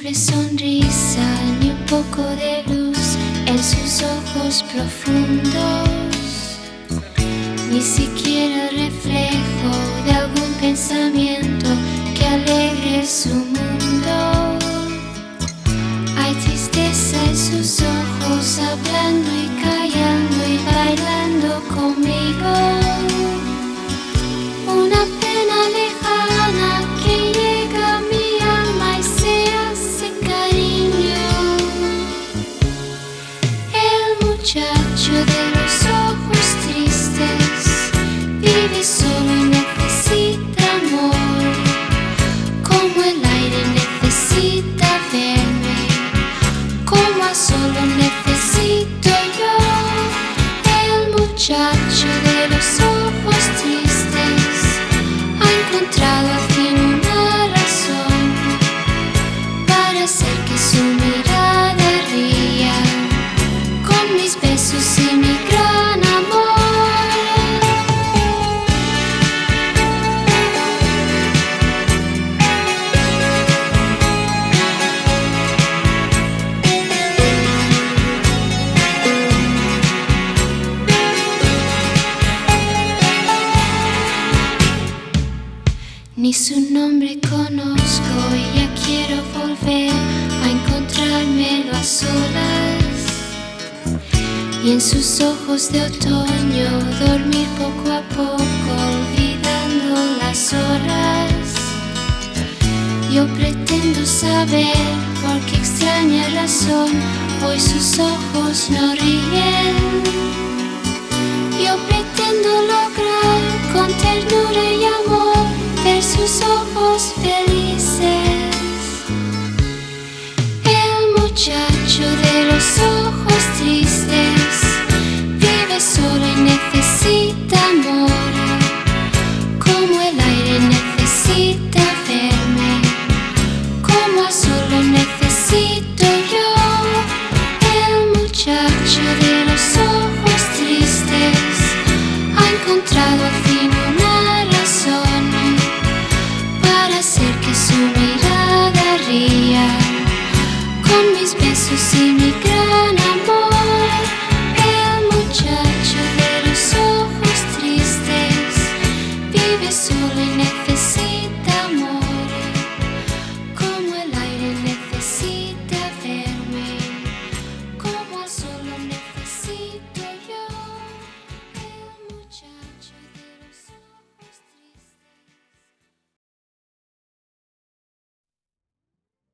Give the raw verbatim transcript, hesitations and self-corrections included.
simple sonrisa ni un poco de luz en sus ojos profundos, ni siquiera el reflejo de algún pensamiento que alegre su mundo. Hay tristeza en sus ojos, hablando y callando y bailando conmigo. Una pena lejana que llega a mi alma y se hace cariño. El muchacho de los ojos tristes vive solo y necesita amor, como el aire necesita verme, como a solo necesito yo. El muchacho de los ojos tristes ha encontrado al fin una razón para hacer que su mirada ría con mis besos y mi gran amor. Ni su nombre conozco y ya quiero volver a encontrármelo a solas, y en sus ojos de otoño dormir poco a poco olvidando las horas. Yo pretendo saber por qué extraña razón hoy sus ojos no ríen. Yo pretendo lograr con ternura y amor ver sus ojos felices. El muchacho de los ojos tristes vive solo y necesita amor, como el aire necesita verme, como a solo necesito yo. El muchacho de los ojos tristes ha encontrado al fin una razón para hacer que su mirada ría con mis besos y mi gran amor. El muchacho